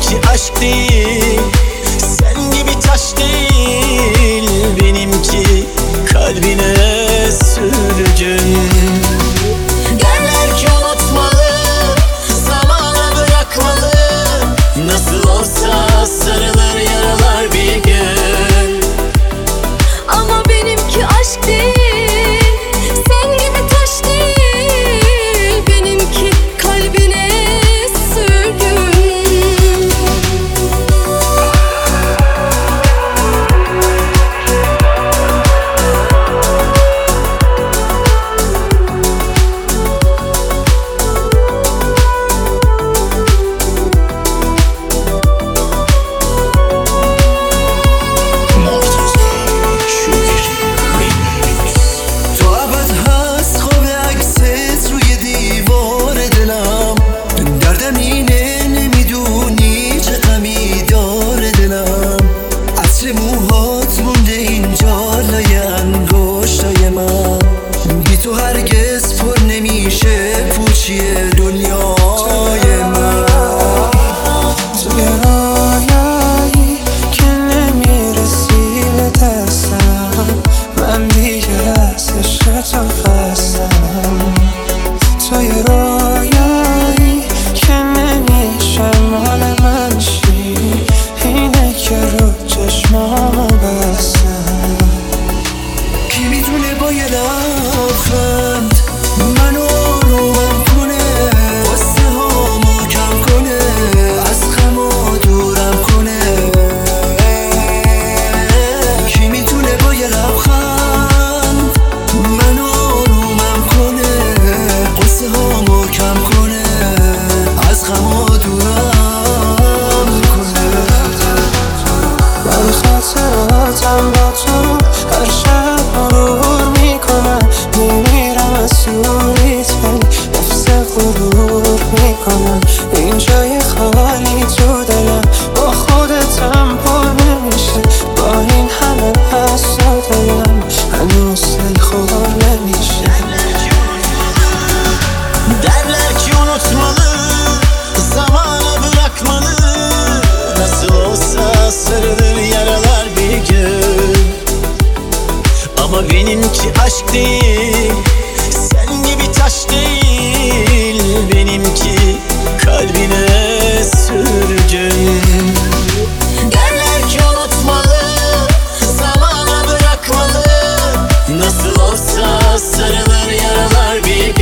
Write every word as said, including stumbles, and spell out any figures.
benimki aşk değil, sen gibi taş değil. Benimki kalbine sürgün. Derler ki unutmalı, zamana bırakmalı. Nasıl olsa sarılır yaralar bir gün. Ama benimki aşk değil, sen gibi taş değil. Benimki kalbine sürgün. موهات مونده اینجا لای انگشتای من. بی تو هرگز پر نمیشه پوچی دنیای من. توی رویایی که نمیرسی به دستم، من دیگه از عشق تو خستم. توی رویایی که نمیشه مال من شی، اینه که رو چشمامو بستم. کی میتونه با یه لبخند منو آرومم کنه، قصه هامو کم کنه، از غمو دورم کنه. کی میتونه با یه لبخند منو آرومم کنه، قصه هامو کم کنه، از غمو دورم کنه. من خاطراتم با تو هر شب مرور میکنم. میمیرم از دوریت ولی حفظ غرور میکنم. این جای خالی تو دلم با خودتم پر نمیشه. با این همه هست و دلم هنوز دلخور نمیشه. Derler ki unutmalı, zamana bırakmalı. Nasıl olsa sarılır yaralar bir gün. Ama benimki aşk değil, sen gibi taş değil. Benimki kalbine sürgün. Derler ki unutmalı, zamana bırakmalı. Nasıl olsa sarılır yaralar bir gün.